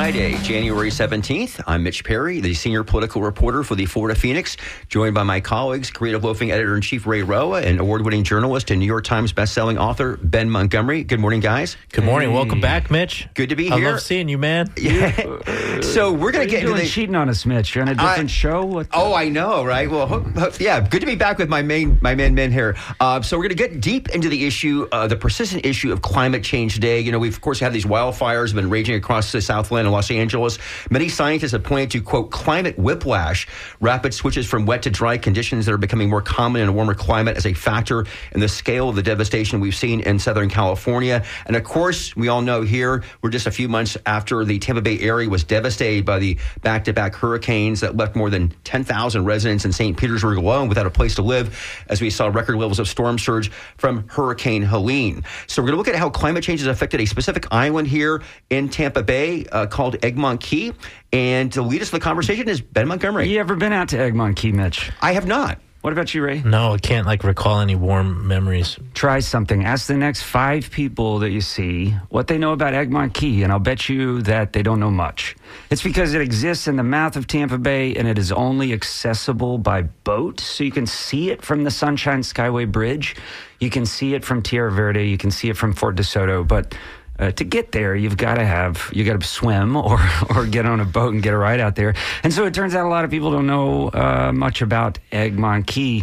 Friday, January 17th. I'm Mitch Perry, the senior political reporter for the Florida Phoenix, joined by my colleagues, creative loafing editor-in-chief Ray Roa and award-winning journalist and New York Times bestselling author Ben Montgomery. Good morning, guys. Good morning. Welcome back, Mitch. Good to be here. I love seeing you, man. Yeah. So we're going to get into the... cheating on us, Mitch. You're on a different show? I know, right? Well, yeah, good to be back with my man here. So we're going to get deep into the issue, the persistent issue of climate change today. You know, we've, of course, had these wildfires have been raging across the Southland and Los Angeles. Many scientists have pointed to, quote, climate whiplash, rapid switches from wet to dry conditions that are becoming more common in a warmer climate as a factor in the scale of the devastation we've seen in Southern California. And of course, we all know here, we're just a few months after the Tampa Bay area was devastated by the back-to-back hurricanes that left more than 10,000 residents in St. Petersburg alone without a place to live, as we saw record levels of storm surge from Hurricane Helene. So we're going to look at how climate change has affected a specific island here in Tampa Bay called Egmont Key. And to lead us to the conversation is Ben Montgomery. You ever been out to Egmont Key, Mitch? I have not. What about you, Ray? No, I can't recall any warm memories. Try something. Ask the next 5 people that you see what they know about Egmont Key, and I'll bet you that they don't know much. It's because it exists in the mouth of Tampa Bay, and it is only accessible by boat, so you can see it from the Sunshine Skyway Bridge. You can see it from Tierra Verde. You can see it from Fort DeSoto, but to get there, you got to swim or get on a boat and get a ride out there. And so it turns out a lot of people don't know much about Egmont Key.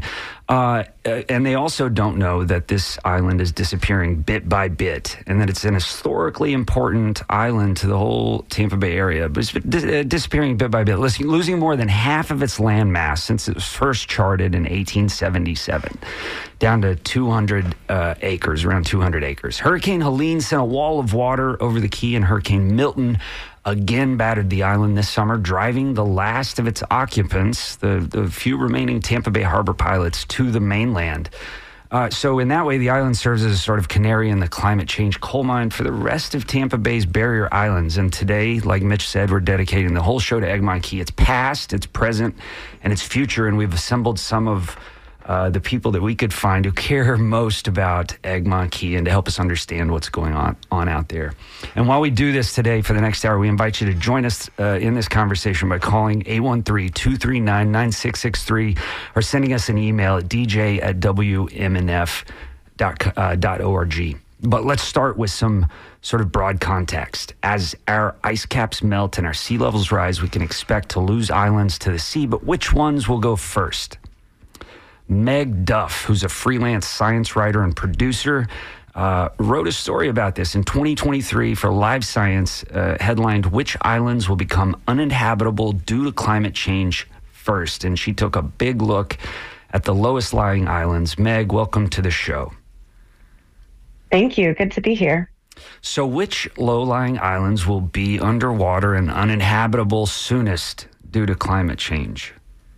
And they also don't know that this island is disappearing bit by bit and that it's an historically important island to the whole Tampa Bay area. But it's disappearing bit by bit, losing more than half of its landmass since it was first charted in 1877, down to 200 acres, around 200 acres. Hurricane Helene sent a wall of water over the key, and Hurricane Milton again battered the island this summer, driving the last of its occupants, the few remaining Tampa Bay harbor pilots, to the mainland. So in that way, the island serves as a sort of canary in the climate change coal mine for the rest of Tampa Bay's barrier islands. And today, like Mitch said, we're dedicating the whole show to Egmont Key. Its past, its present, and its future. And we've assembled some of the people that we could find who care most about Egmont Key and to help us understand what's going on out there. And while we do this today for the next hour, we invite you to join us in this conversation by calling 813-239-9663 or sending us an email at dj@wmnf.org. But let's start with some sort of broad context. As our ice caps melt and our sea levels rise, we can expect to lose islands to the sea, but which ones will go first? Meg Duff, who's a freelance science writer and producer, wrote a story about this in 2023 for Live Science, headlined, "Which Islands Will Become Uninhabitable Due to Climate Change First?" And she took a big look at the lowest lying islands. Meg, welcome to the show. Thank you. Good to be here. So which low-lying islands will be underwater and uninhabitable soonest due to climate change?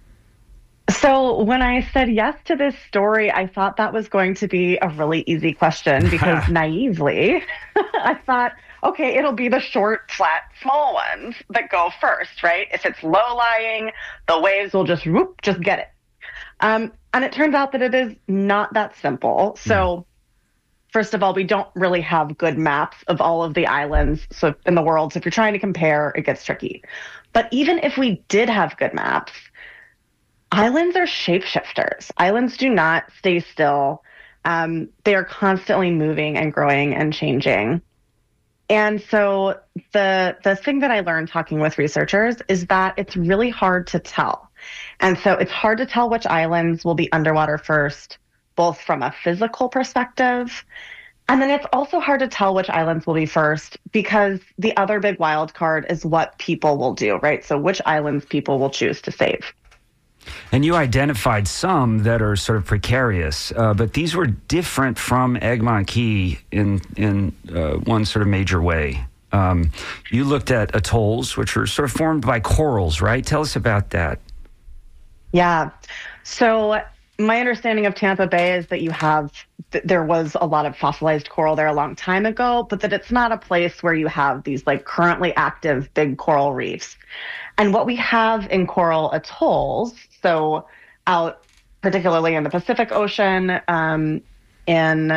So when I said yes to this story, I thought that was going to be a really easy question because naively, I thought, okay, it'll be the short, flat, small ones that go first, right? If it's low-lying, the waves will just get it. And it turns out that it is not that simple. So first of all, we don't really have good maps of all of the islands in the world. So if you're trying to compare, it gets tricky. But even if we did have good maps, islands are shapeshifters. Islands do not stay still. They are constantly moving and growing and changing. And so the thing that I learned talking with researchers is that it's really hard to tell. And so it's hard to tell which islands will be underwater first, both from a physical perspective. And then it's also hard to tell which islands will be first because the other big wild card is what people will do, right? So which islands people will choose to save. And you identified some that are sort of precarious, but these were different from Egmont Key in one sort of major way. You looked at atolls, which are sort of formed by corals, right? Tell us about that. Yeah. So my understanding of Tampa Bay is that there was a lot of fossilized coral there a long time ago, but that it's not a place where you have these currently active big coral reefs. And what we have in coral atolls, so out particularly in the Pacific Ocean, in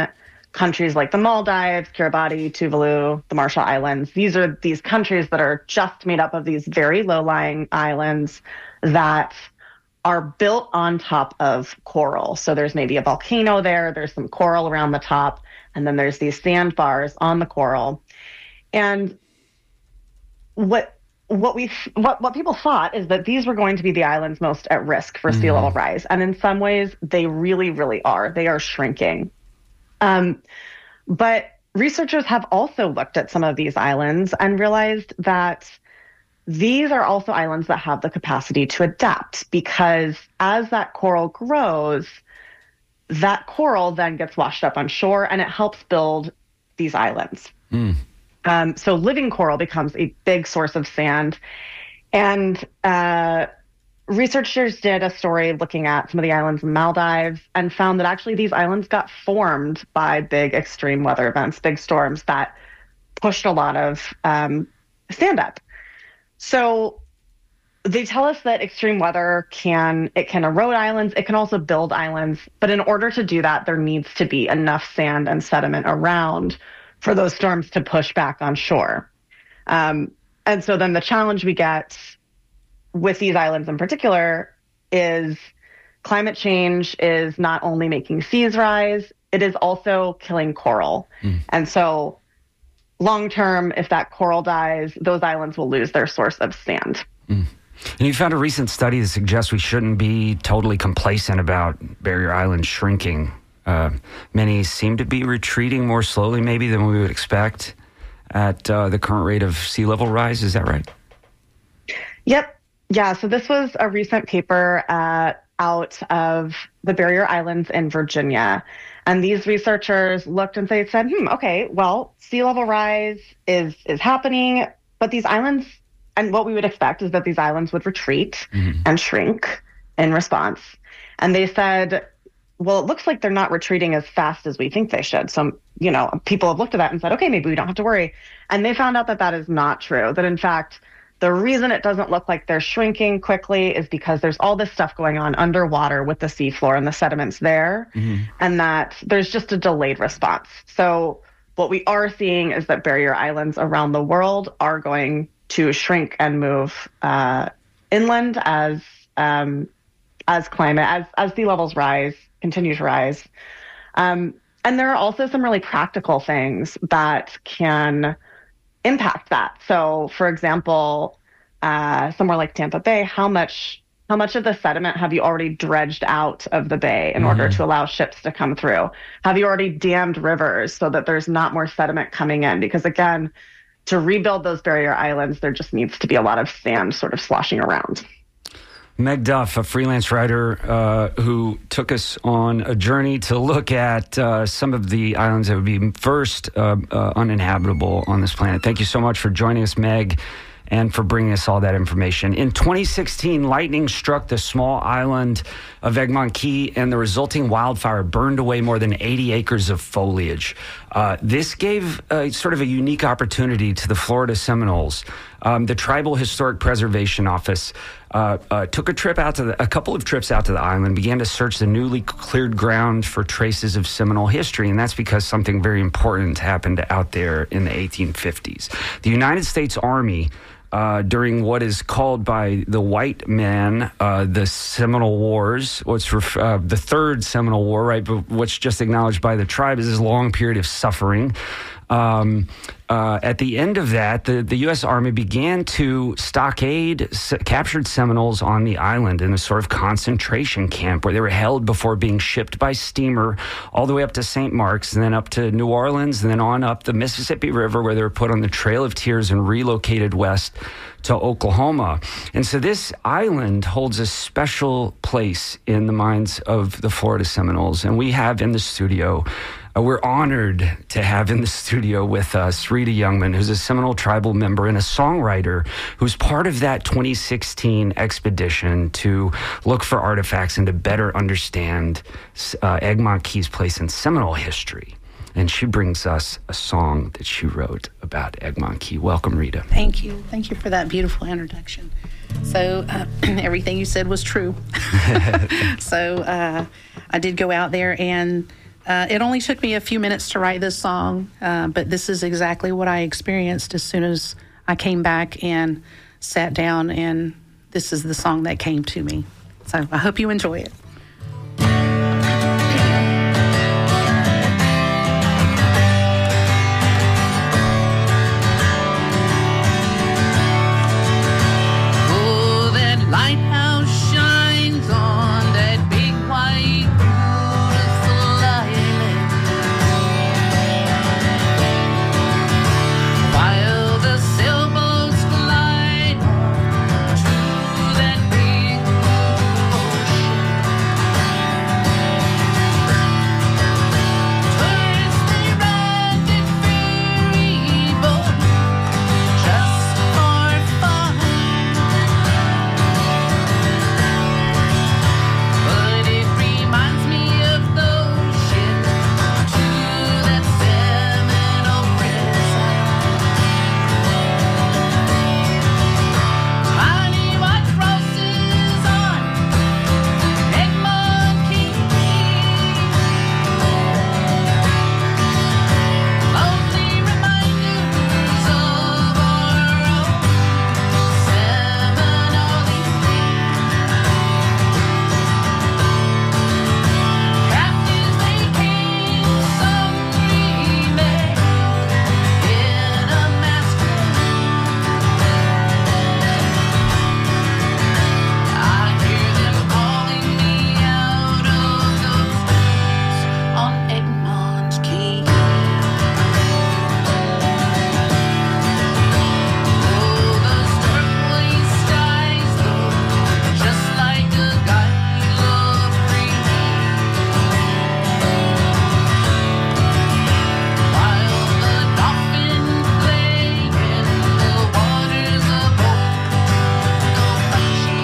countries like the Maldives, Kiribati, Tuvalu, the Marshall Islands. These are these countries that are just made up of these very low-lying islands that are built on top of coral. So there's maybe a volcano there, there's some coral around the top, and then there's these sandbars on the coral. And what people thought is that these were going to be the islands most at risk for sea level rise. And in some ways, they really, really are. They are shrinking. But researchers have also looked at some of these islands and realized that these are also islands that have the capacity to adapt, because as that coral grows, that coral then gets washed up on shore and it helps build these islands. So living coral becomes a big source of sand. And researchers did a story looking at some of the islands in Maldives and found that actually these islands got formed by big extreme weather events, big storms that pushed a lot of sand up. So they tell us that extreme weather can erode islands. It can also build islands. But in order to do that, there needs to be enough sand and sediment around for those storms to push back on shore. And so then the challenge we get with these islands in particular is climate change is not only making seas rise, it is also killing coral. And so long term, if that coral dies, those islands will lose their source of sand. And you found a recent study that suggests we shouldn't be totally complacent about Barrier Island shrinking. Many seem to be retreating more slowly maybe than we would expect at the current rate of sea level rise. Is that right? Yep. Yeah. So this was a recent paper out of the Barrier Islands in Virginia. And these researchers looked and said, okay, well, sea level rise is happening, but these islands, and what we would expect is that these islands would retreat and shrink in response. And they said, well, it looks like they're not retreating as fast as we think they should. So, people have looked at that and said, okay, maybe we don't have to worry. And they found out that that is not true, that in fact, the reason it doesn't look like they're shrinking quickly is because there's all this stuff going on underwater with the seafloor and the sediments there, and that there's just a delayed response. So what we are seeing is that barrier islands around the world are going to shrink and move inland as climate, as sea levels continue to rise. And there are also some really practical things that can impact that. So, for example, somewhere like Tampa Bay, how much of the sediment have you already dredged out of the bay in order to allow ships to come through? Have you already dammed rivers so that there's not more sediment coming in? Because again, to rebuild those barrier islands, there just needs to be a lot of sand sort of sloshing around. Meg Duff, a freelance writer who took us on a journey to look at some of the islands that would be first uninhabitable on this planet. Thank you so much for joining us, Meg, and for bringing us all that information. In 2016, lightning struck the small island of Egmont Key, and the resulting wildfire burned away more than 80 acres of foliage. This gave sort of a unique opportunity to the Florida Seminoles. The Tribal Historic Preservation Office took a couple of trips out to the island, began to search the newly cleared ground for traces of Seminole history, and that's because something very important happened out there in the 1850s. The United States Army, during what is called by the white man the Seminole Wars, the Third Seminole War, right? But what's just acknowledged by the tribe is this long period of suffering. At the end of that, the U.S. Army began to stockade captured Seminoles on the island in a sort of concentration camp where they were held before being shipped by steamer all the way up to St. Mark's and then up to New Orleans and then on up the Mississippi River where they were put on the Trail of Tears and relocated west to Oklahoma. And so this island holds a special place in the minds of the Florida Seminoles. And we have in the studio, we're honored to have in the studio with us Rita Youngman, who's a Seminole tribal member and a songwriter who's part of that 2016 expedition to look for artifacts and to better understand Egmont Key's place in Seminole history. And she brings us a song that she wrote about Egmont Key. Welcome, Rita. Thank you. Thank you for that beautiful introduction. So everything you said was true. So I did go out there and It only took me a few minutes to write this song, but this is exactly what I experienced as soon as I came back and sat down, and this is the song that came to me. So I hope you enjoy it. Oh, that lighthouse shines on that big white beautiful island, while the sailboats glide on through that big ocean. Tourists, they ride that ferry boat just for fun. But it reminds me of the ocean, to that Seminole prison. Tiny white crosses on Egmont Key, lonely reminders of our own Seminole. Captives, they came some dreaming in a masquerade. I hear them calling me out of those woods on Egmont Key. Oh, those turquoise skies look just like a gale of breeze, while the dolphin play in the waters of Okoboji.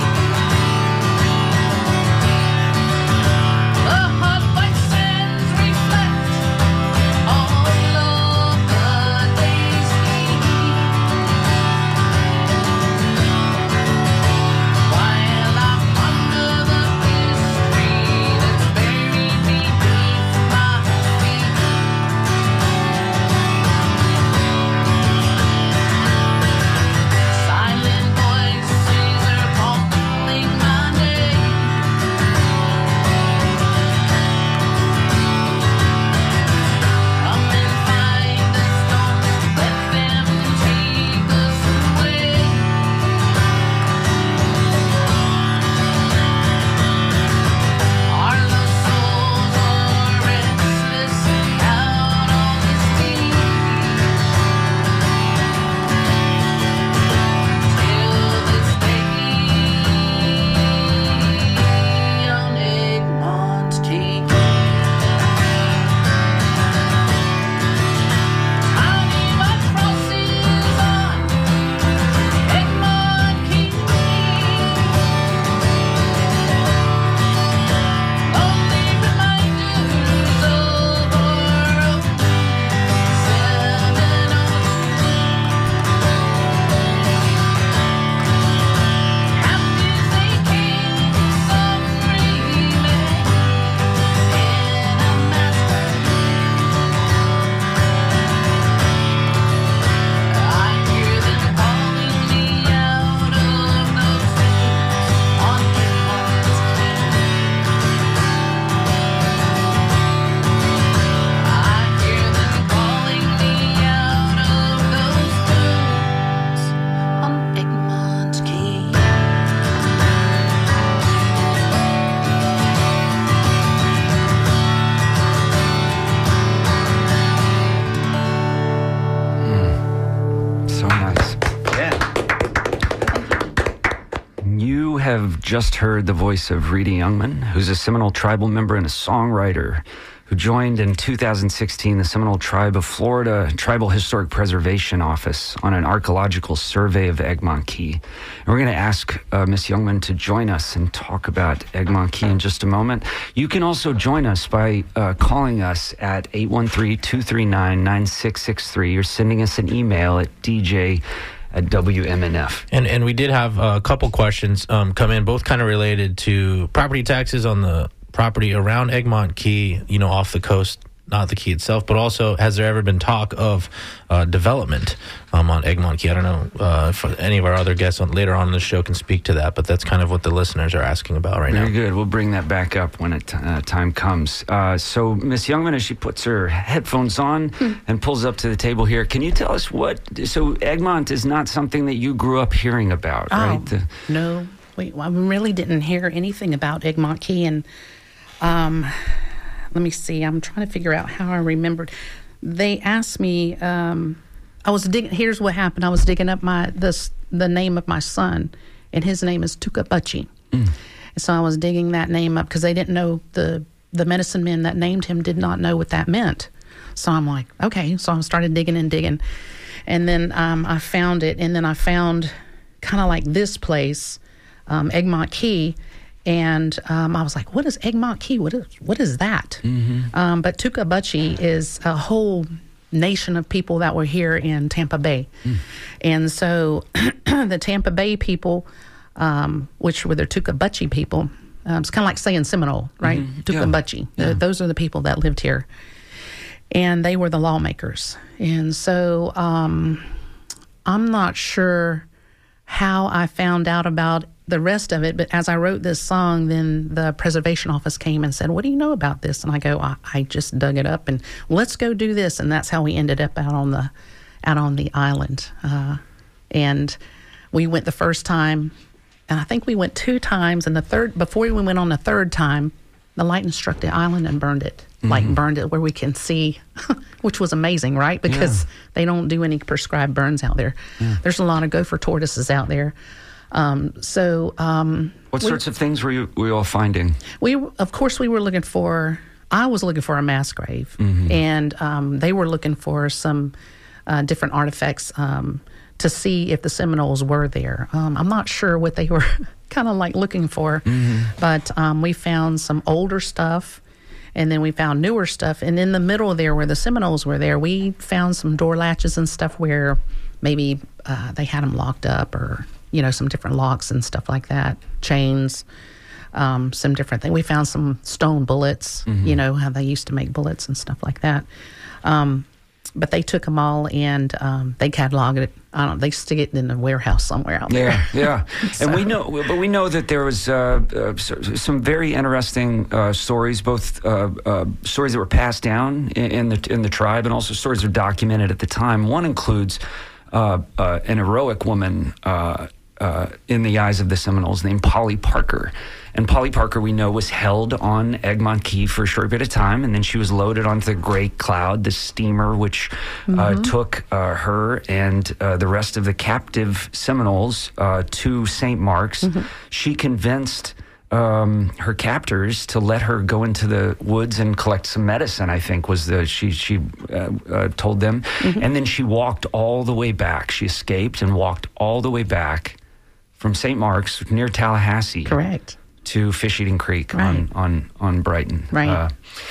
The hot white sands reflect all of the day's heat, while I ponder the history that's buried beneath my feet. Silent voices are calling my name. Come and find us, don't let them take us away. Our lost souls are restless out on this beach, till this day on Egmont Key. Tiny white crosses on Egmont Key, lonely reminders of our own Seminole. Captives, they came some dreaming in a masquerade. I hear them calling me out of those woods on Egmont Key. I hear them calling me out of those woods on Egmont Key. So nice. Yeah. You have just heard the voice of Rita Youngman, who's a Seminole tribal member and a songwriter who joined in 2016 the Seminole Tribe of Florida Tribal Historic Preservation Office on an archaeological survey of Egmont Key. And we're going to ask Miss Youngman to join us and talk about Egmont Key in just a moment. You can also join us by calling us at 813-239-9663 or sending us an email at dj@WMNF. And we did have a couple questions come in, both kind of related to property taxes on the property around Egmont Key, off the coast, not the key itself, but also has there ever been talk of development on Egmont Key? I don't know if any of our other guests later on in the show can speak to that, but that's kind of what the listeners are asking about right now. Very good. We'll bring that back up when time comes. So Miss Youngman, as she puts her headphones on and pulls up to the table here, can you tell us so Egmont is not something that you grew up hearing about, right? No. I really didn't hear anything about Egmont Key, and let me see. I'm trying to figure out how I remembered. They asked me. I was digging. Here's what happened. I was digging up the name of my son, and his name is Tukabachi. And so I was digging that name up because they didn't know the medicine men that named him did not know what that meant. So I'm like, okay. So I started digging, and then I found it, and then I found kind of like this place, Egmont Key. And I was like, what is Egmont Key? What is that? But Tukabachi is a whole nation of people that were here in Tampa Bay. And so the Tampa Bay people, which were the Tukabachi people, it's kind of like saying Seminole, right? Tukabachi. Yeah. Those are the people that lived here. And they were the lawmakers. And so I'm not sure how I found out about the rest of it, but as I wrote this song, then the preservation office came and said, what do you know about this? And I go, I just dug it up and let's go do this. And that's how we ended up out on the island. And we went the first time, and I think we went 2 times, and before we went on the third time, the lightning struck the island and burned it. Burned it where we can see, which was amazing, right? Because they don't do any prescribed burns out there. There's a lot of gopher tortoises out there. What sorts of things were you all finding? Of course, we were looking for. I was looking for a mass grave, and they were looking for some different artifacts to see if the Seminoles were there. I'm not sure what they were kind of like looking for, but we found some older stuff, and then we found newer stuff. And in the middle there, where the Seminoles were there, we found some door latches and stuff where maybe they had them locked up, or some different locks and stuff like that, chains, some different things. We found some stone bullets, how they used to make bullets and stuff like that. But they took them all and they cataloged it. They stick it in a warehouse somewhere out there. Yeah. So. And we know that there was some very interesting stories, both stories that were passed down in the tribe, and also stories that were documented at the time. One includes an heroic woman in the eyes of the Seminoles named Polly Parker. And Polly Parker, we know, was held on Egmont Key for a short bit of time, and then she was loaded onto the Great Cloud, the steamer which took her and the rest of the captive Seminoles to St. Mark's. She convinced her captors to let her go into the woods and collect some medicine, I think she told them. And then she walked all the way back. She escaped and walked all the way back from St. Mark's near Tallahassee. Correct. To Fish Eating Creek on Brighton. Right.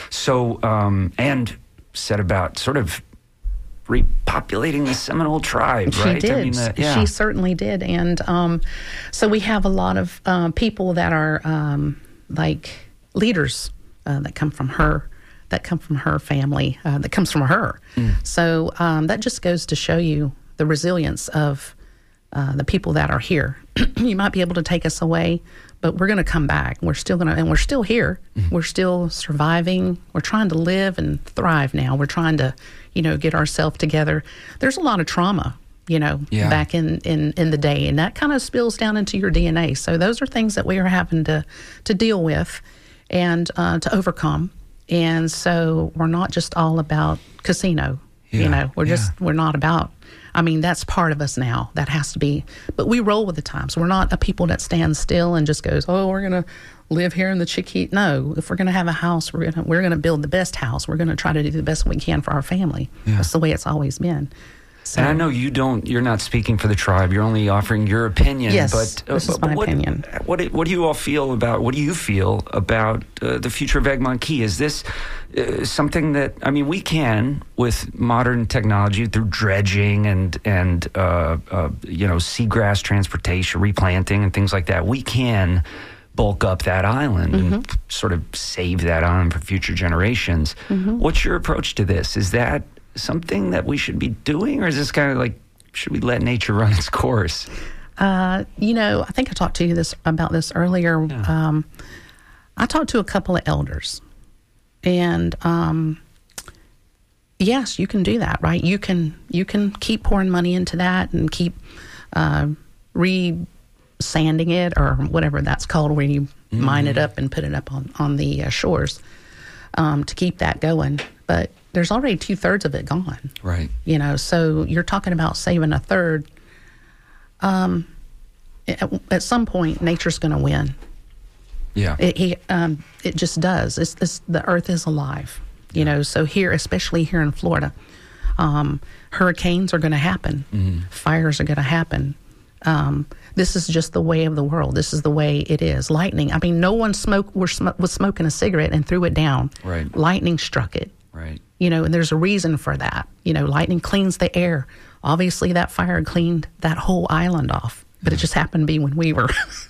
And set about sort of repopulating the Seminole tribe, right? She did. She certainly did. And so we have a lot of people that are like leaders that come from her family, that comes from her. So that just goes to show you the resilience of the people that are here. You might be able to take us away, but we're going to come back. We're still here. We're still surviving. We're trying to live and thrive now. We're trying to, get ourselves together. There's a lot of trauma, back in the day, and that kind of spills down into your DNA. So those are things that we are having to deal with and to overcome. And so we're not just all about casino. We're not about. That's part of us now. That has to be. But we roll with the times. We're not a people that stands still and just goes, oh, we're going to live here in the Chiquita. No, if we're going to have a house, we're going to build the best house. We're going to try to do the best we can for our family. That's the way it's always been. So, and I know you're not speaking for the tribe. You're only offering your opinion. Yes, but, this is my opinion. What do you all feel about, what do you feel about the future of Egmont Key? Is this something that, we can, with modern technology, through dredging and seagrass transportation, replanting and things like that, we can bulk up that island and sort of save that island for future generations. What's your approach to this? Is that something that we should be doing, or is this kind of like, should we let nature run its course? I think I talked to you about this earlier. Yeah. I talked to a couple of elders, and yes, you can do that, right? You can keep pouring money into that and keep re-sanding it, or whatever that's called, where you mine it up and put it up on the shores to keep that going. But there's already 2/3 of it gone. Right. So you're talking about saving a third. At some point, nature's going to win. Yeah. It just does. The earth is alive, so here, especially here in Florida, hurricanes are going to happen. Fires are going to happen. This is just the way of the world. This is the way it is. Lightning. I mean, no one was smoking a cigarette and threw it down. Right. Lightning struck it. Right. And there's a reason for that. Lightning cleans the air. Obviously, that fire cleaned that whole island off, but it just happened to be when we were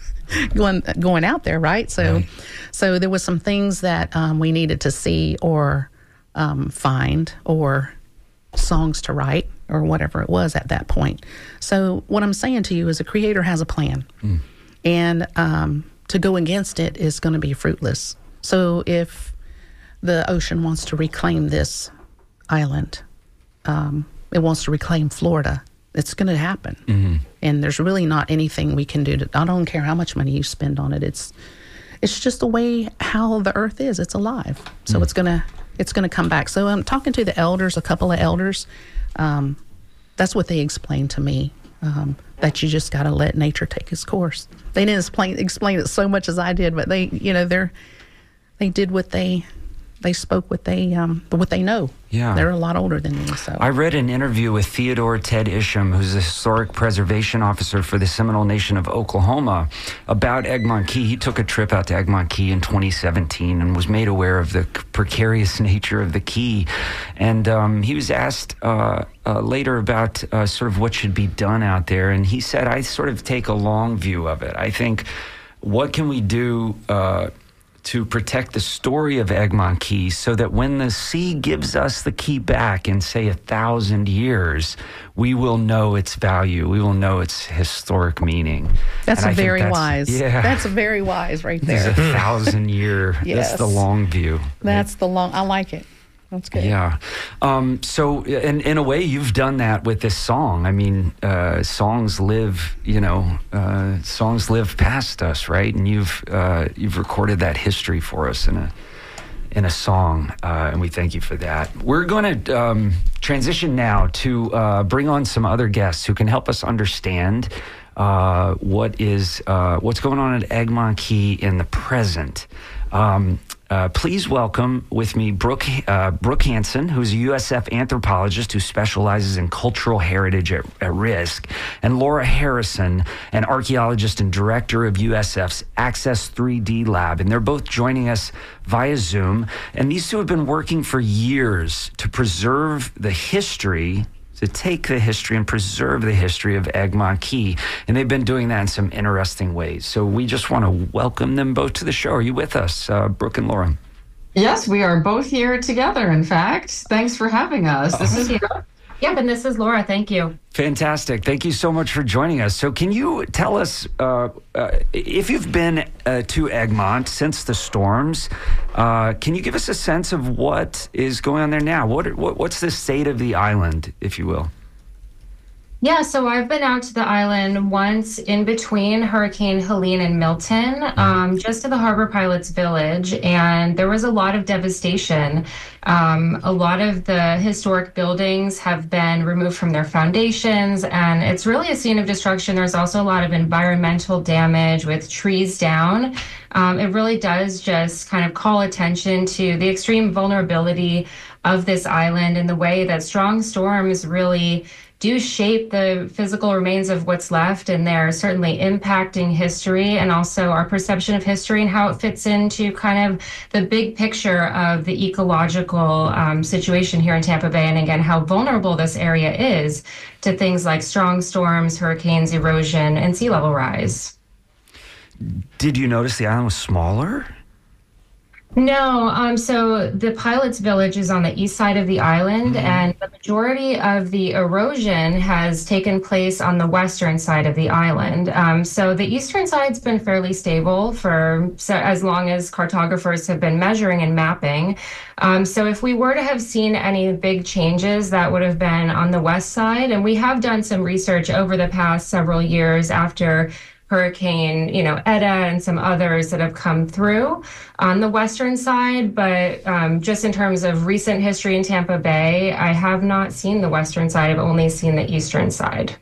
going out there, right? So there was some things that we needed to see or find, or songs to write, or whatever it was at that point. So what I'm saying to you is, a creator has a plan, and to go against it is going to be fruitless. So if the ocean wants to reclaim this island, it wants to reclaim Florida, it's going to happen. And there's really not anything we can do I don't care how much money you spend on it. It's just the way how the earth is. It's alive. So it's going to come back. So I'm talking to the elders, a couple of elders. That's what they explained to me, that you just got to let nature take its course. They didn't explain it so much as I did, but they did what they spoke what they know. Yeah. They're a lot older than me. So I read an interview with Theodore Ted Isham, who's the historic preservation officer for the Seminole Nation of Oklahoma, about Egmont Key. He took a trip out to Egmont Key in 2017 and was made aware of the precarious nature of the key. And he was asked later about sort of what should be done out there. And he said, I sort of take a long view of it. I think, what can we do to protect the story of Egmont Key, so that when the sea gives us the key back in, say, 1,000 years, we will know its value. We will know its historic meaning. That's very wise. Yeah. That's very wise right there. It's 1,000-year. Yes. That's the long view. That's the long. I like it. That's good. Yeah. So in a way, you've done that with this song. I mean, songs live past us, right? And you've recorded that history for us in a song, and we thank you for that. We're going to transition now to bring on some other guests who can help us understand what's going on at Egmont Key in the present. Please welcome with me Brooke Hansen, who's a USF anthropologist who specializes in cultural heritage at risk, and Laura Harrison, an archaeologist and director of USF's Access 3D Lab. And they're both joining us via Zoom. And these two have been working for years to preserve the history, to take the history and preserve the history of Egmont Key. And they've been doing that in some interesting ways. So we just want to welcome them both to the show. Are you with us, Brooke and Laura? Yes, we are both here together, in fact. Thanks for having us. This is Yep, and this is Laura. Thank you. Fantastic. Thank you so much for joining us. So can you tell us, if you've been to Egmont since the storms, can you give us a sense of what is going on there now? What's the state of the island, if you will? Yeah, so I've been out to the island once in between Hurricane Helene and Milton, just to the Harbor Pilots Village, and there was a lot of devastation. A lot of the historic buildings have been removed from their foundations, and it's really a scene of destruction. There's also a lot of environmental damage with trees down. It really does just kind of call attention to the extreme vulnerability of this island and the way that strong storms really do shape the physical remains of what's left, and they're certainly impacting history and also our perception of history and how it fits into kind of the big picture of the ecological situation here in Tampa Bay, and again, how vulnerable this area is to things like strong storms, hurricanes, erosion, and sea level rise. Did you notice the island was smaller? No, so the pilot's village is on the east side of the island, and the majority of the erosion has taken place on the western side of the island. So the eastern side's been fairly stable for as long as cartographers have been measuring and mapping. So if we were to have seen any big changes, that would have been on the west side. And we have done some research over the past several years after Hurricane, Eta and some others that have come through on the western side. But just in terms of recent history in Tampa Bay, I have not seen the western side. I've only seen the eastern side.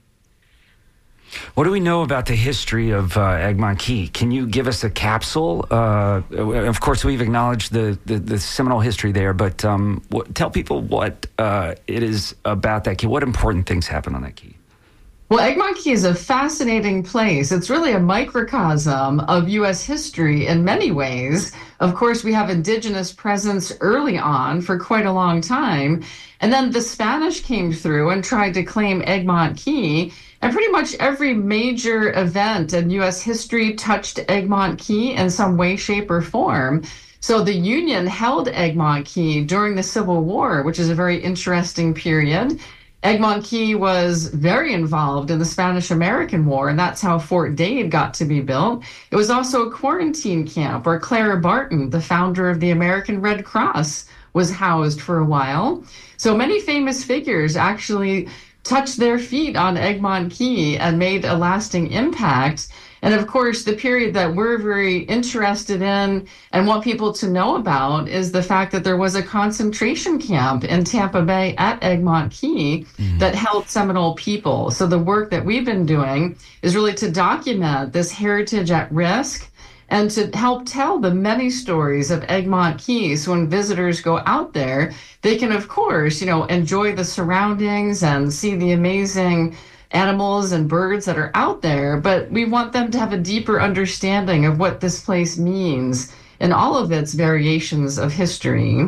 What do we know about the history of Egmont Key? Can you give us a capsule? Of course, we've acknowledged the Seminole history there, but tell people what it is about that key. What important things happen on that key? Well, Egmont Key is a fascinating place. It's really a microcosm of U.S. history in many ways. Of course, we have indigenous presence early on for quite a long time. And then the Spanish came through and tried to claim Egmont Key. And pretty much every major event in U.S. history touched Egmont Key in some way, shape, or form. So the Union held Egmont Key during the Civil War, which is a very interesting period. Egmont Key was very involved in the Spanish-American War, and that's how Fort Dade got to be built. It was also a quarantine camp where Clara Barton, the founder of the American Red Cross, was housed for a while. So many famous figures actually touched their feet on Egmont Key and made a lasting impact. And of course, the period that we're very interested in and want people to know about is the fact that there was a concentration camp in Tampa Bay at Egmont Key that held Seminole people. So the work that we've been doing is really to document this heritage at risk and to help tell the many stories of Egmont Key. So when visitors go out there, they can, of course, enjoy the surroundings and see the amazing animals and birds that are out there, but we want them to have a deeper understanding of what this place means in all of its variations of history.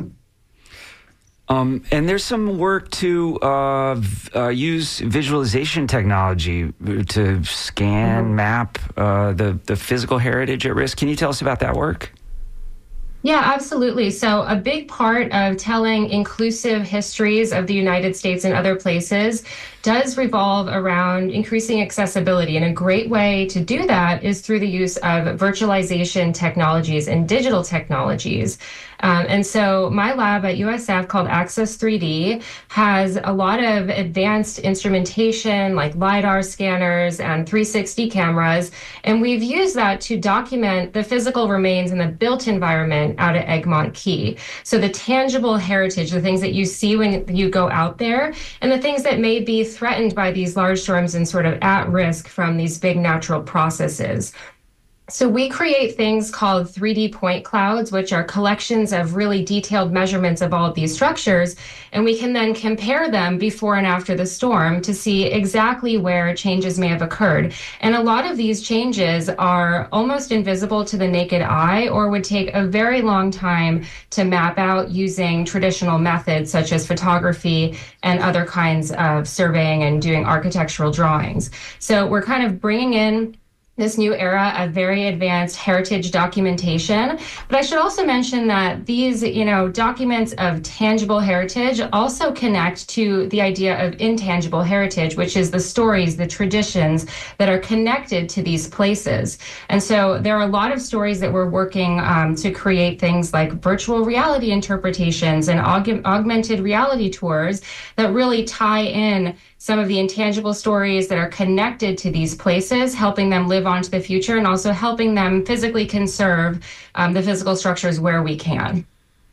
And there's some work to use visualization technology to scan, map the physical heritage at risk. Can you tell us about that work? Yeah, absolutely. So a big part of telling inclusive histories of the United States and other places does revolve around increasing accessibility. And a great way to do that is through the use of virtualization technologies and digital technologies. And so my lab at USF called Access 3D has a lot of advanced instrumentation like LiDAR scanners and 360 cameras. And we've used that to document the physical remains in the built environment out at Egmont Key. So the tangible heritage, the things that you see when you go out there, and the things that may be threatened by these large storms and sort of at risk from these big natural processes. So we create things called 3D point clouds, which are collections of really detailed measurements of all of these structures. And we can then compare them before and after the storm to see exactly where changes may have occurred. And a lot of these changes are almost invisible to the naked eye or would take a very long time to map out using traditional methods such as photography and other kinds of surveying and doing architectural drawings. So we're kind of bringing in this new era of very advanced heritage documentation. But I should also mention that these, documents of tangible heritage also connect to the idea of intangible heritage, which is the stories, the traditions that are connected to these places. And so there are a lot of stories that we're working to create things like virtual reality interpretations and augmented reality tours that really tie in some of the intangible stories that are connected to these places, helping them live on to the future and also helping them physically conserve the physical structures where we can.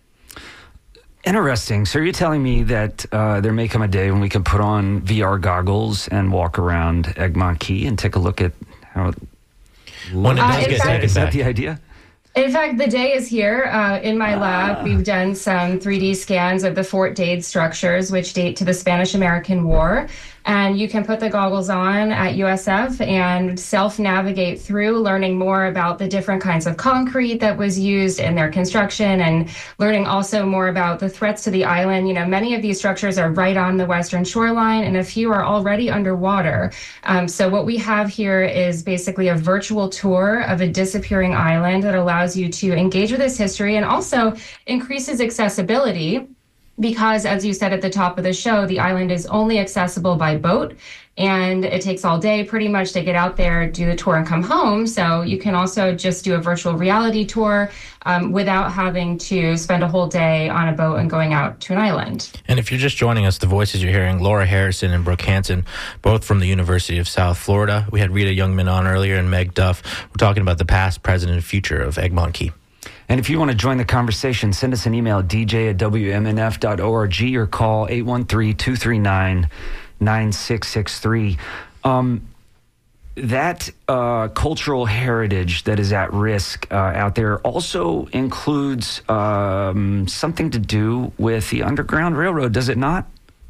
Interesting. So you're telling me that there may come a day when we can put on VR goggles and walk around Egmont Key and take a look at how it When it does get taken Is that back. the idea? In fact, the day is here. In my lab, we've done some 3D scans of the Fort Dade structures, which date to the Spanish-American War. And you can put the goggles on at USF and self-navigate through, learning more about the different kinds of concrete that was used in their construction, and learning also more about the threats to the island. You know, many of these structures are right on the western shoreline, and a few are already underwater. So what we have here is basically a virtual tour of a disappearing island that allows you to engage with this history and also increases accessibility. Because, as you said at the top of the show, the island is only accessible by boat, and it takes all day pretty much to get out there, do the tour, and come home. So you can also just do a virtual reality tour without having to spend a whole day on a boat and going out to an island. And if you're just joining us, the voices you're hearing, Laura Harrison and Brooke Hansen, both from the University of South Florida. We had Rita Youngman on earlier and Meg Duff. We're talking about the past, present, and future of Egmont Key. And if you want to join the conversation, send us an email, dj@wmnf.org, or call 813-239-9663. That cultural heritage that is at risk out there also includes something to do with the Underground Railroad, does it not?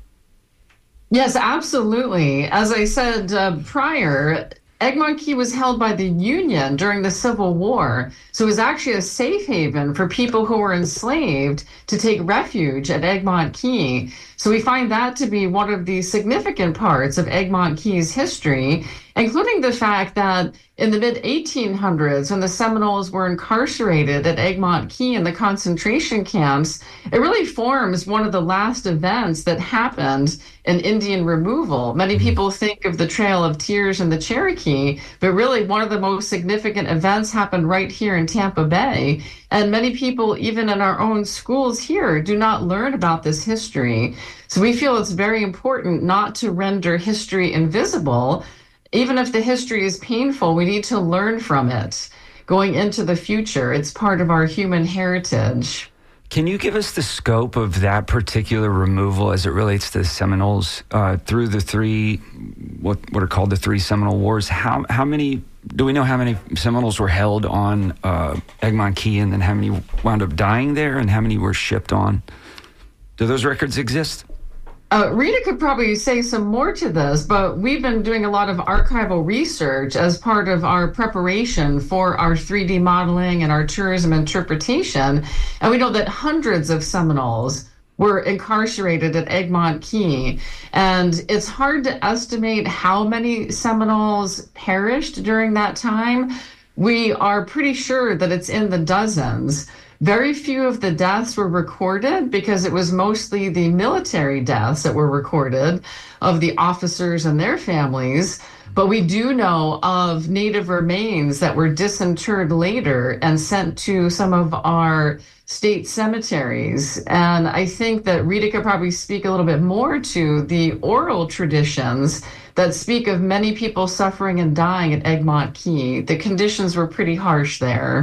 Yes, absolutely. As I said prior, Egmont Key was held by the Union during the Civil War, so it was actually a safe haven for people who were enslaved to take refuge at Egmont Key. So we find that to be one of the significant parts of Egmont Key's history, including the fact that in the mid-1800s, when the Seminoles were incarcerated at Egmont Key in the concentration camps, it really forms one of the last events that happened in Indian removal. Many people think of the Trail of Tears and the Cherokee, but really one of the most significant events happened right here in Tampa Bay. And many people, even in our own schools here, do not learn about this history. So we feel it's very important not to render history invisible. Even if the history is painful, we need to learn from it going into the future. It's part of our human heritage. Can you give us the scope of that particular removal as it relates to the Seminoles through the three, what are called the three Seminole Wars? How many, do we know how many Seminoles were held on Egmont Key, and then how many wound up dying there, and how many were shipped on? Do those records exist? Rita could probably say some more to this, but we've been doing a lot of archival research as part of our preparation for our 3D modeling and our tourism interpretation. And we know that hundreds of Seminoles were incarcerated at Egmont Key. And it's hard to estimate how many Seminoles perished during that time. We are pretty sure that it's in the dozens. Very few of the deaths were recorded because it was mostly the military deaths that were recorded of the officers and their families. But we do know of Native remains that were disinterred later and sent to some of our state cemeteries. And I think that Rita could probably speak a little bit more to the oral traditions that speak of many people suffering and dying at Egmont Key. The conditions were pretty harsh there.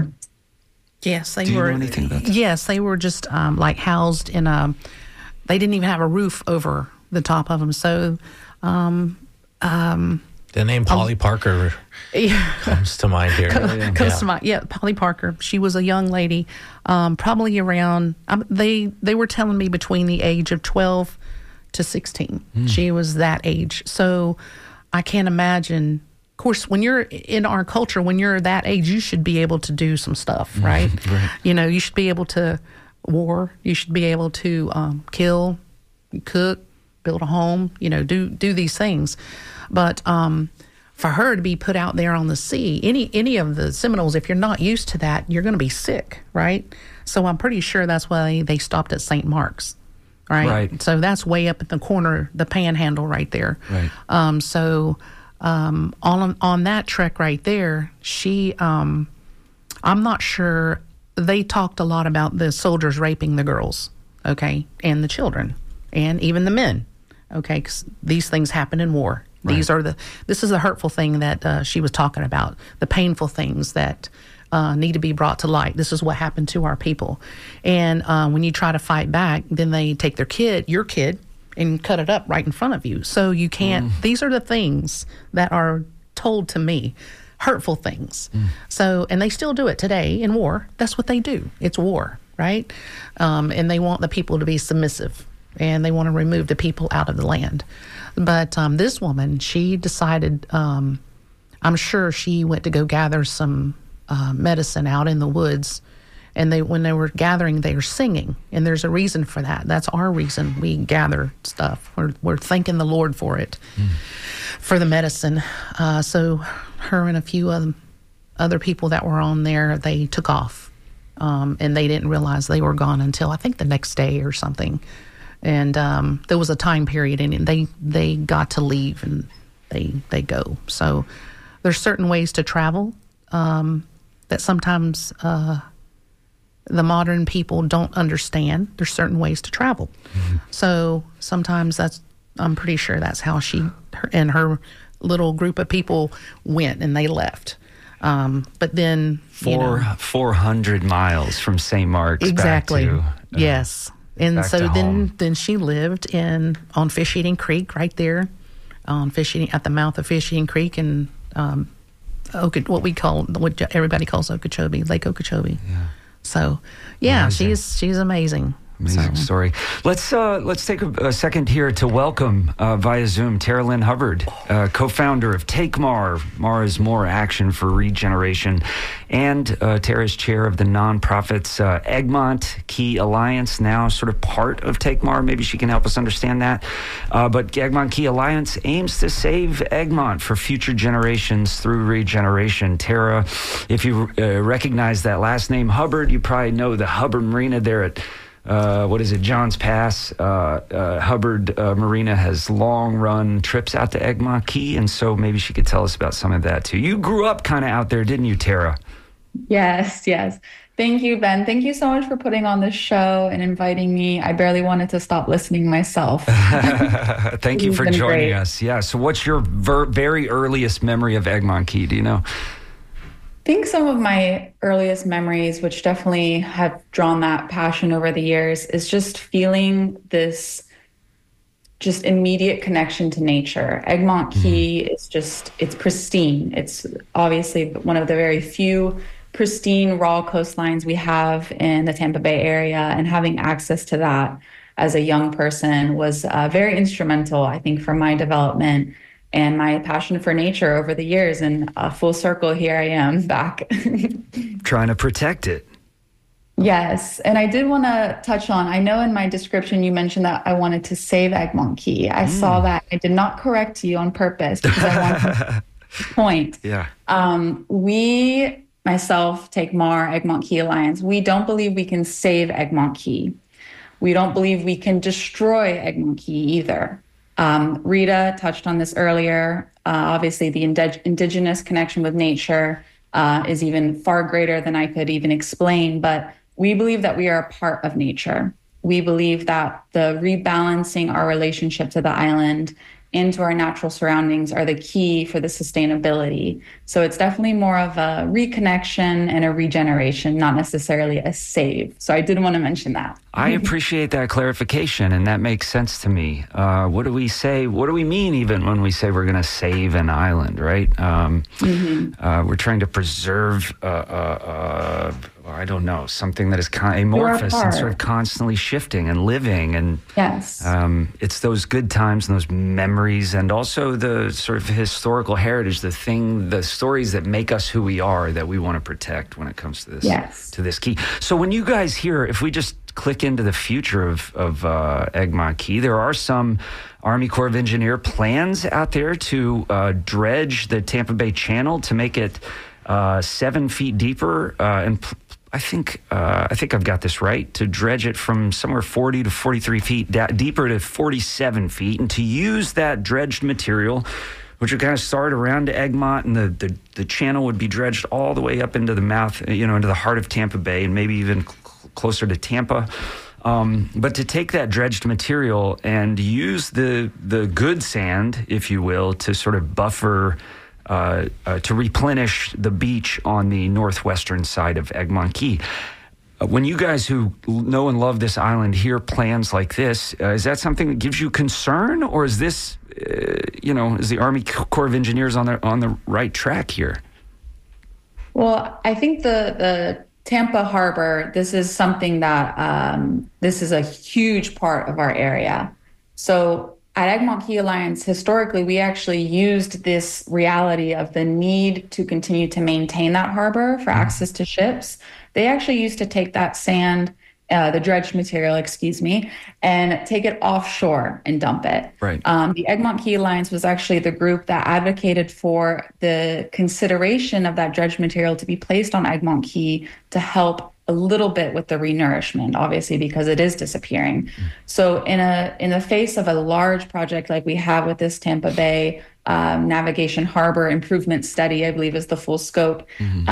Yes, they Do you were. know anything about that? Yes, they were just like housed in a. They didn't even have a roof over the top of them. So, The name Polly Parker comes to mind here. comes to mind. Yeah, Polly Parker. She was a young lady, probably around. They were telling me between the age of 12 to 16. She was that age. So, I can't imagine. Of course, when you're in our culture, when you're that age, you should be able to do some stuff, right? Right. You know, you should be able to war. You should be able to kill, cook, build a home. You know, do these things. But for her to be put out there on the sea, any of the Seminoles, if you're not used to that, you're going to be sick, right? So I'm pretty sure that's why they stopped at St. Mark's, right? Right. So that's way up in the corner, the Panhandle, right there. Right. On that trek right there, I'm not sure, they talked a lot about the soldiers raping the girls, okay, and the children, and even the men, okay, 'cause these things happen in war. Right. This is the hurtful thing that she was talking about, the painful things that need to be brought to light. This is what happened to our people. And when you try to fight back, then they take their kid, your kid, and cut it up right in front of you. So you can't, these are the things that are told to me, hurtful things. So, and they still do it today in war. That's what they do. It's war, right? And they want the people to be submissive. and they want to remove the people out of the land. But this woman, she decided, I'm sure she went to go gather some medicine out in the woods. And when they were gathering, they were singing. And there's a reason for that. That's our reason we gather stuff. We're thanking the Lord for it, for the medicine. So her and a few other people that were on there, they took off. And they didn't realize they were gone until I think the next day or something. And there was a time period, and they got to leave, and they go. So there's certain ways to travel that sometimes the modern people don't understand. There's certain ways to travel. So sometimes I'm pretty sure that's how her little group of people went, and they left. But then 400 miles from St. Mark's. Exactly. Back to, yes. And so to home. then she lived on Fish Eating Creek right there, at the mouth of Fish Eating Creek, and what everybody calls Okeechobee, Lake Okeechobee. Yeah. So, she's amazing. Amazing story. Let's take a second here to welcome via Zoom Tara Lynn Hubbard, co-founder of Take Mar. Mar is more action for regeneration, and Tara's chair of the nonprofit's Egmont Key Alliance, now sort of part of Take Mar. Maybe she can help us understand that. But Egmont Key Alliance aims to save Egmont for future generations through regeneration. Tara, if you recognize that last name, Hubbard, you probably know the Hubbard Marina there at Johns Pass. Hubbard Marina has long-run trips out to Egmont Key, and so maybe she could tell us about some of that, too. You grew up kind of out there, didn't you, Tara? Yes. Thank you, Ben. Thank you so much for putting on this show and inviting me. I barely wanted to stop listening myself. Thank you for joining us. Yeah, so what's your very earliest memory of Egmont Key? Do you know? I think some of my earliest memories, which definitely have drawn that passion over the years, is just feeling this just immediate connection to nature. Egmont Key is it's pristine. It's obviously one of the very few pristine raw coastlines we have in the Tampa Bay area, and having access to that as a young person was very instrumental, I think, for my development and my passion for nature over the years. And full circle, here I am back. Trying to protect it. Yes. And I did want to touch on, I know in my description you mentioned that I wanted to save Egmont Key. I saw that. I did not correct you on purpose because I wanted to point. Yeah. We, myself, Take Mar, Egmont Key Alliance, we don't believe we can save Egmont Key. We don't believe we can destroy Egmont Key either. Rita touched on this earlier. Obviously, the indigenous connection with nature is even far greater than I could even explain, but we believe that we are a part of nature. We believe that the rebalancing our relationship to the island into our natural surroundings are the key for the sustainability. So it's definitely more of a reconnection and a regeneration, not necessarily a save. So I did want to mention that. I appreciate that clarification, and that makes sense to me. What do we say? What do we mean even when we say we're going to save an island, right? We're trying to preserve, I don't know, something that is amorphous and sort of constantly shifting and living. And yes, it's those good times and those memories, and also the sort of historical heritage, the stories that make us who we are, that we want to protect when it comes to this, to this key. So when you guys hear, if we just click into the future of Egmont Key, there are some Army Corps of Engineer plans out there to dredge the Tampa Bay Channel to make it 7 feet deeper, and I think I've got this right, to dredge it from somewhere 40 to 43 feet deeper to 47 feet, and to use that dredged material, which would kind of start around Egmont, and the channel would be dredged all the way up into the mouth, into the heart of Tampa Bay, and maybe even closer to Tampa. But to take that dredged material and use the good sand, if you will, to sort of buffer, to replenish the beach on the northwestern side of Egmont Key. When you guys who know and love this island hear plans like this, is that something that gives you concern, or is this, is the Army Corps of Engineers on the right track here? Well, I think the Tampa Harbor, this is something that this is a huge part of our area. So at Egmont Key Alliance, historically, we actually used this reality of the need to continue to maintain that harbor for access to ships. They actually used to take that sand, the dredged material, and take it offshore and dump it. Right. The Egmont Key Alliance was actually the group that advocated for the consideration of that dredged material to be placed on Egmont Key to help a little bit with the renourishment, obviously, because it is disappearing. So in the face of a large project like we have with this Tampa Bay Navigation Harbor Improvement Study, I believe is the full scope,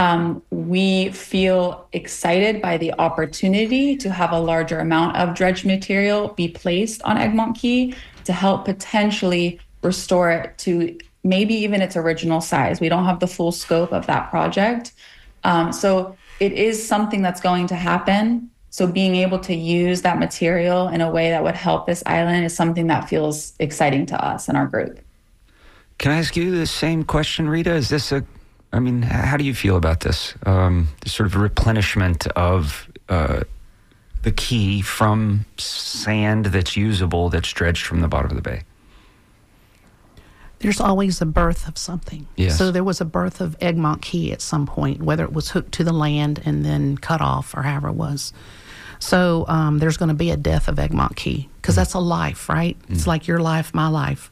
we feel excited by the opportunity to have a larger amount of dredged material be placed on Egmont Key to help potentially restore it to maybe even its original size. We don't have the full scope of that project. So it is something that's going to happen. So being able to use that material in a way that would help this island is something that feels exciting to us and our group. Can I ask you the same question, Rita? Is this how do you feel about this? The sort of replenishment of the key from sand that's usable, that's dredged from the bottom of the bay? There's always a birth of something. Yes. So there was a birth of Egmont Key at some point, whether it was hooked to the land and then cut off or however it was. So there's going to be a death of Egmont Key because that's a life, right? It's like your life, my life.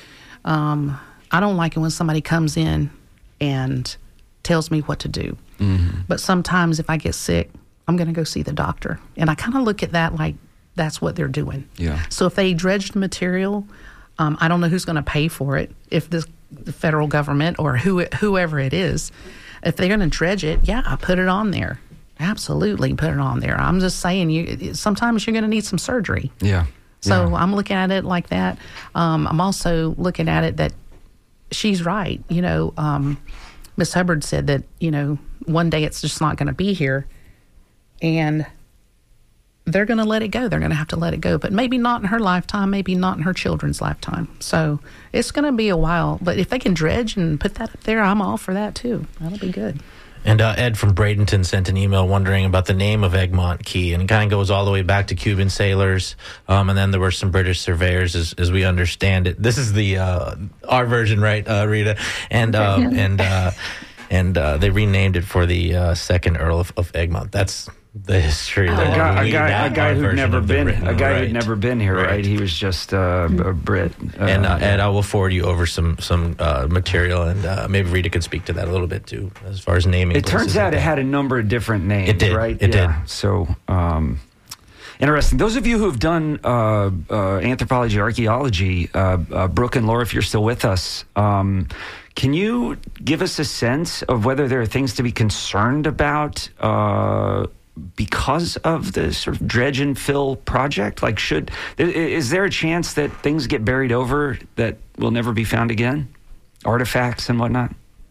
I don't like it when somebody comes in and tells me what to do. But sometimes if I get sick, I'm going to go see the doctor. And I kind of look at that like that's what they're doing. Yeah. So if they dredged material, I don't know who's going to pay for it, if the federal government or whoever it is. If they're going to dredge it, yeah, put it on there. Absolutely put it on there. I'm just saying, sometimes you're going to need some surgery. Yeah. So I'm looking at it like that. I'm also looking at it that she's right. Miss Hubbard said that, one day it's just not going to be here. And they're going to let it go. They're going to have to let it go. But maybe not in her lifetime, maybe not in her children's lifetime. So it's going to be a while. But if they can dredge and put that up there, I'm all for that too. That'll be good. And Ed from Bradenton sent an email wondering about the name of Egmont Key, and it kind of goes all the way back to Cuban sailors, and then there were some British surveyors, as we understand it. This is the our version, right, Rita? And they renamed it for the second Earl of Egmont. That's the history. A guy who'd never been here, right? He was just a Brit. And Ed, I will forward you over some material, and maybe Rita could speak to that a little bit too, as far as naming. It turns out it had a number of different names. It did, right? It did. So interesting. Those of you who've done anthropology, archaeology, Brooke and Laura, if you're still with us. Can you give us a sense of whether there are things to be concerned about because of the sort of dredge and fill project? Like, is there a chance that things get buried over that will never be found again? Artifacts and whatnot?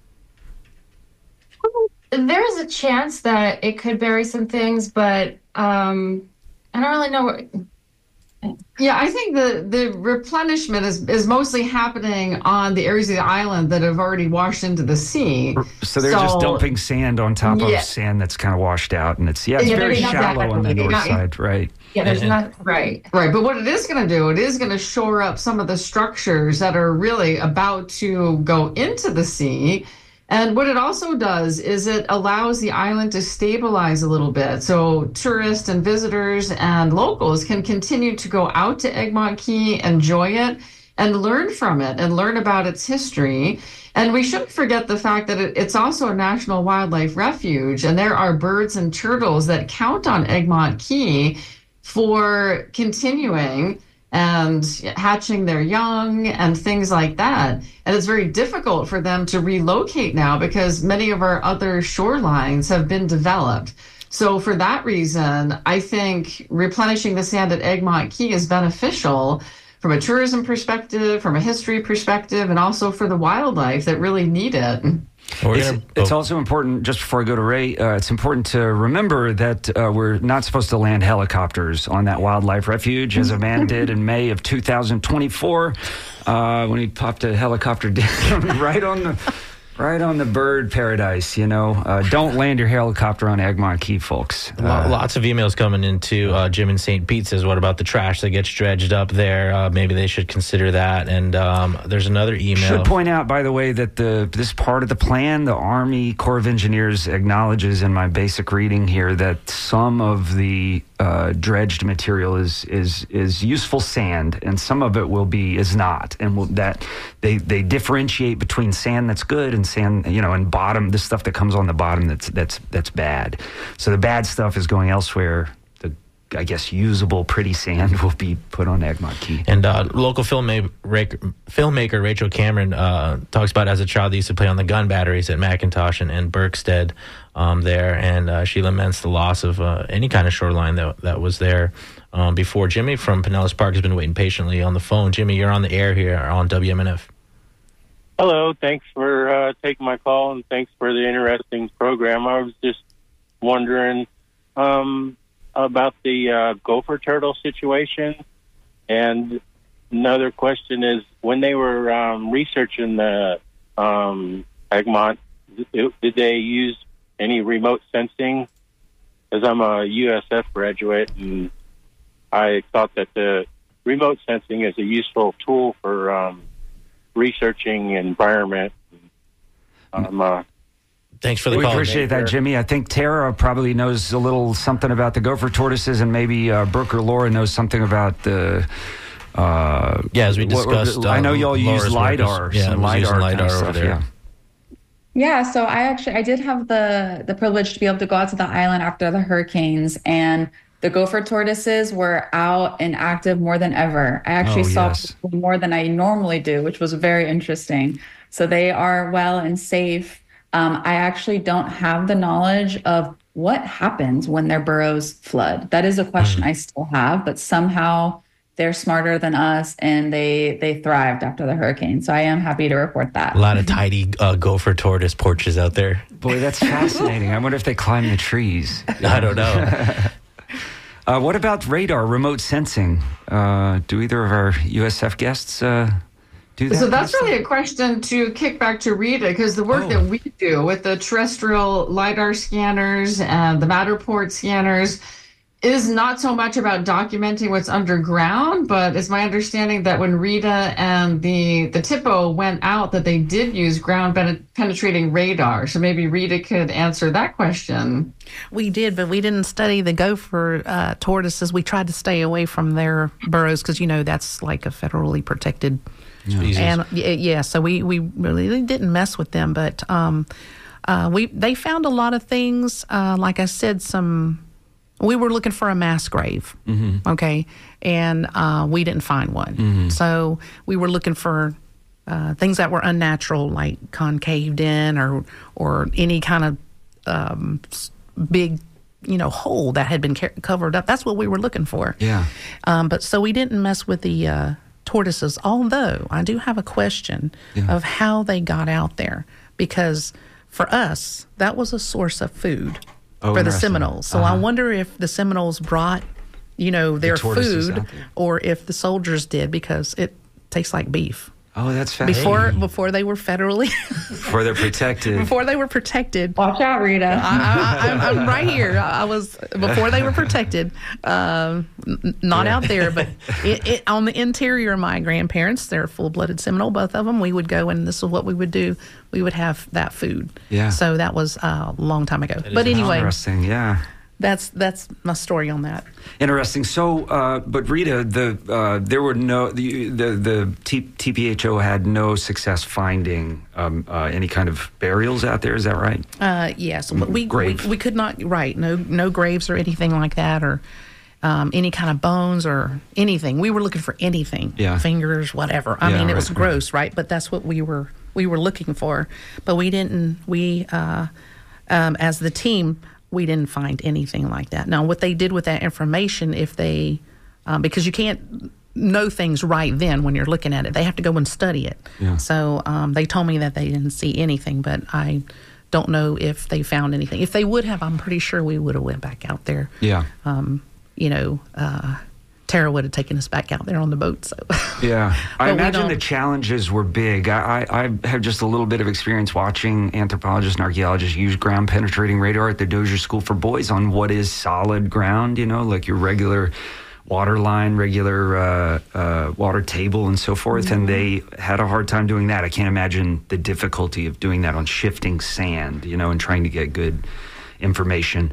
There is a chance that it could bury some things, but I don't really know. Yeah, I think the replenishment is mostly happening on the areas of the island that have already washed into the sea. So they're just dumping sand on top of sand that's kind of washed out, and it's very shallow on the north side, right? Yeah, there's not right. But what it is going to do, it is going to shore up some of the structures that are really about to go into the sea. And what it also does is it allows the island to stabilize a little bit. So tourists and visitors and locals can continue to go out to Egmont Key, enjoy it, and learn from it and learn about its history. And we shouldn't forget the fact that it's also a national wildlife refuge. And there are birds and turtles that count on Egmont Key for continuing and hatching their young and things like that. And it's very difficult for them to relocate now because many of our other shorelines have been developed. So for that reason, I think replenishing the sand at Egmont Key is beneficial from a tourism perspective, from a history perspective, and also for the wildlife that really need it. It's also important, just before I go to Ray, it's important to remember that we're not supposed to land helicopters on that wildlife refuge, as a man did in May of 2024 when he popped a helicopter down right on Right on the bird paradise, Don't land your helicopter on Egmont Key, folks. Lots of emails coming into Jim in St. Pete says, what about the trash that gets dredged up there? Maybe they should consider that. And there's another email. Should point out, by the way, that this part of the plan, the Army Corps of Engineers acknowledges in my basic reading here that some of the dredged material is useful sand, and some of it is not, and that they differentiate between sand that's good and sand, and bottom, the stuff that comes on the bottom that's bad. So the bad stuff is going elsewhere. The, I guess, usable, pretty sand will be put on Egmont Key. And local filmmaker Rachel Cameron talks about, as a child, they used to play on the gun batteries at McIntosh and Berkstead there, and she laments the loss of any kind of shoreline that was there before. Jimmy from Pinellas Park has been waiting patiently on the phone. Jimmy, you're on the air here on WMNF. Hello, thanks for taking my call, and thanks for the interesting program. I was just wondering about the gopher turtle situation, and another question is, when they were researching the Egmont, did they use any remote sensing? Because I'm a USF graduate, and I thought that the remote sensing is a useful tool for researching environment. Thanks for the We call. appreciate that, Jimmy. I think Tara probably knows a little something about the gopher tortoises, and maybe Brooke or Laura knows something about the... as we discussed, I know y'all use Laura's LiDAR. work is- some was using LiDAR kind of LiDAR over stuff, there. yeah. Yeah, so I did have the privilege to be able to go out to the island after the hurricanes, and the gopher tortoises were out and active more than ever. I actually saw people more than I normally do, which was very interesting. So they are well and safe. I actually don't have the knowledge of what happens when their burrows flood. That is a question I still have, but somehow they're smarter than us, and they thrived after the hurricane. So I am happy to report that. A lot of tidy gopher tortoise porches out there. Boy, that's fascinating. I wonder if they climb the trees. I don't know. What about radar, remote sensing? Do either of our USF guests do that? So that's really a question to kick back to Rita, because the work that we do with the terrestrial LiDAR scanners and the Matterport scanners is not so much about documenting what's underground, but it's my understanding that when Rita and the TIPO went out, that they did use ground penetrating radar. So maybe Rita could answer that question. We did, but we didn't study the gopher tortoises. We tried to stay away from their burrows because, that's like a federally protected. Jesus. And so we really didn't mess with them, but they found a lot of things. Like I said, we were looking for a mass grave, okay, and we didn't find one. So we were looking for things that were unnatural, like concaved in or any kind of big, hole that had been covered up. That's what we were looking for. Yeah. But so we didn't mess with the tortoises, although I do have a question of how they got out there, because for us, that was a source of food. For the Seminoles. So I wonder if the Seminoles brought, their food, or if the soldiers did, because it tastes like beef. Oh, that's fascinating. Before they were federally... Before they're protected. Before they were protected. Watch out, Rita. I'm right here. I was, before they were protected, not out there, but it on the interior of my grandparents, they're full-blooded Seminole, both of them. We would go, and this is what we would do. We would have that food. Yeah. So that was a long time ago. But anyway. Interesting, yeah. That's my story on that. Interesting. So, but Rita, there were the TPHO had no success finding any kind of burials out there. Is that right? Yes. But we could not, no graves or anything like that, or any kind of bones or anything. We were looking for anything. Fingers, whatever. I mean, it was gross, right? But that's what we were looking for. But we didn't. As the team, we didn't find anything like that. Now, what they did with that information, if they, because you can't know things right then when you're looking at it, they have to go and study it. Yeah. So they told me that they didn't see anything, but I don't know if they found anything. If they would have, I'm pretty sure we would have went back out there. Yeah. Tara would have taken us back out there on the boat. So Yeah. I But we imagine don't- the challenges were big. I have just a little bit of experience watching anthropologists and archaeologists use ground penetrating radar at the Dozier School for Boys on what is solid ground, like your regular water line, regular water table and so forth. And they had a hard time doing that. I can't imagine the difficulty of doing that on shifting sand, and trying to get good information.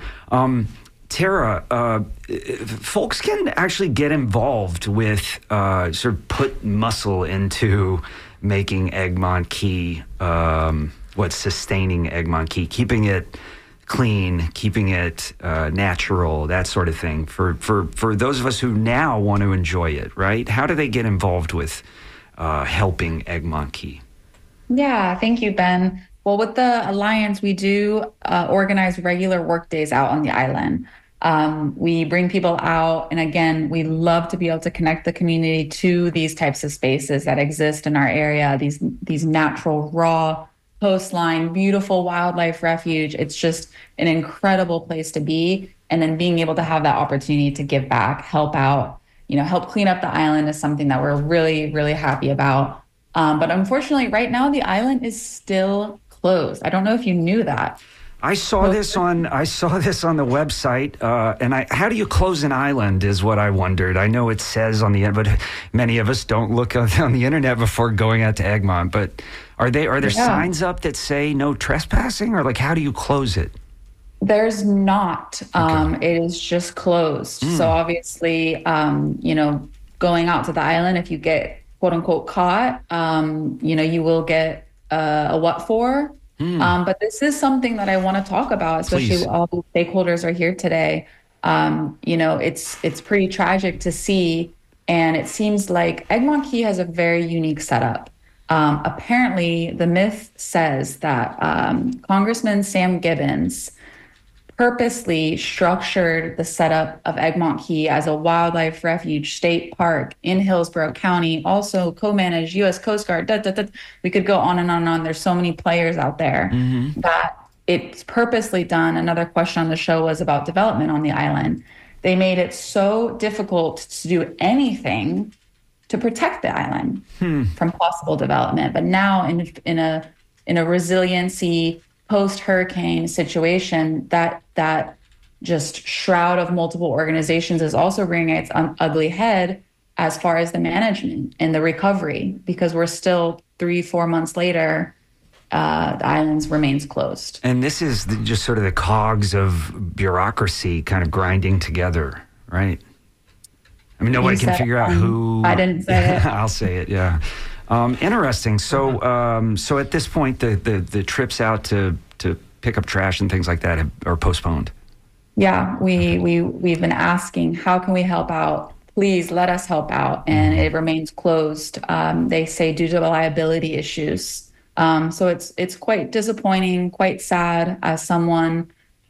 Tara, folks can actually get involved with sort of put muscle into making Egmont Key, sustaining Egmont Key, keeping it clean, keeping it natural, that sort of thing. For those of us who now want to enjoy it, right? How do they get involved with helping Egmont Key? Yeah, thank you, Ben. Well, with the Alliance, we do organize regular work days out on the island. We bring people out, and again, we love to be able to connect the community to these types of spaces that exist in our area, these natural, raw coastline, beautiful wildlife refuge. It's just an incredible place to be. And then being able to have that opportunity to give back, help out, help clean up the island is something that we're really, really happy about. But unfortunately, right now, the island is still closed. I don't know if you knew that. I saw this on the website, and how do you close an island is what I wondered. I know it says on the end, but many of us don't look on the internet before going out to Egmont. But are there signs up that say no trespassing, or how do you close it? There's not. It is just closed. So obviously, going out to the island, if you get quote unquote caught, you will get a what for. But this is something that I want to talk about, especially all the stakeholders are here today. It's pretty tragic to see, and it seems like Egmont Key has a very unique setup. Apparently, the myth says that Congressman Sam Gibbons purposely structured the setup of Egmont Key as a wildlife refuge state park in Hillsborough County, also co-managed U.S. Coast Guard. We could go on and on and on. There's so many players out there that it's purposely done. Another question on the show was about development on the island. They made it so difficult to do anything to protect the island from possible development. But now in a resiliency post-hurricane situation, that just shroud of multiple organizations is also rearing its ugly head as far as the management and the recovery, because we're still 3-4 months later, the island remains closed. And this is just sort of the cogs of bureaucracy kind of grinding together, right? I mean, nobody can figure out who... I didn't say it. I'll say it, yeah. Interesting. So, so at this point, the trips out to pick up trash and things like that are postponed. Yeah, we've been asking, how can we help out? Please let us help out, and it remains closed. They say due to liability issues. So it's quite disappointing, quite sad as someone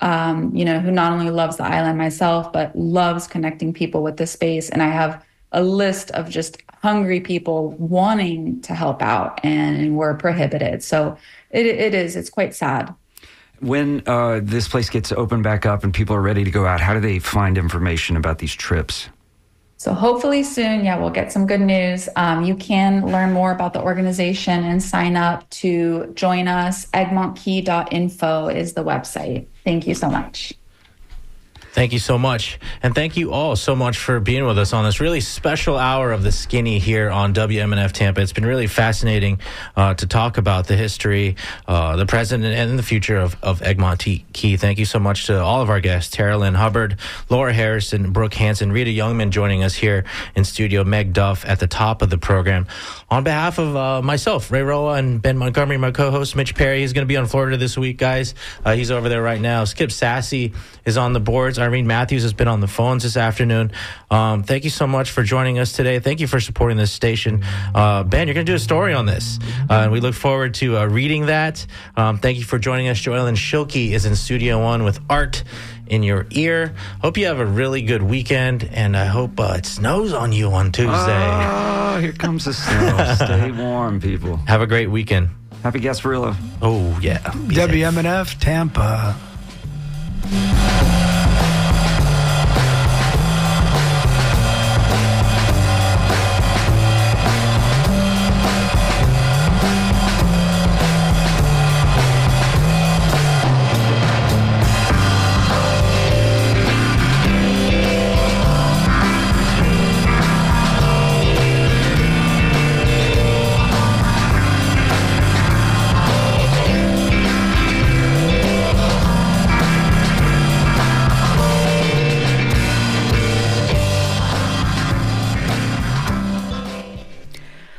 who not only loves the island myself, but loves connecting people with the space. And I have a list of just hungry people wanting to help out, and we're prohibited. So it's quite sad. When this place gets opened back up and people are ready to go out, how do they find information about these trips? So hopefully soon, we'll get some good news. You can learn more about the organization and sign up to join us. EgmontKey.info is the website. Thank you so much. Thank you so much. And thank you all so much for being with us on this really special hour of The Skinny here on WMNF Tampa. It's been really fascinating to talk about the history, the present, and the future of Egmont Key. Thank you so much to all of our guests, Tara Lynn Hubbard, Laura Harrison, Brooke Hansen, Rita Youngman joining us here in studio, Meg Duff at the top of the program. On behalf of myself, Ray Roa, and Ben Montgomery, my co-host, Mitch Perry, is going to be on Florida this week, guys. He's over there right now. Skip Sassy is on the boards. Irene Matthews has been on the phones this afternoon. Thank you so much for joining us today. Thank you for supporting this station. Ben, you're going to do a story on this, and we look forward to reading that. Thank you for joining us. Joellen Schilke is in Studio One with Art in Your Ear. Hope you have a really good weekend, and I hope it snows on you on Tuesday. Oh, here comes the snow. Stay warm, people. Have a great weekend. Happy Gasparilla. Oh, yeah. WMNF Tampa.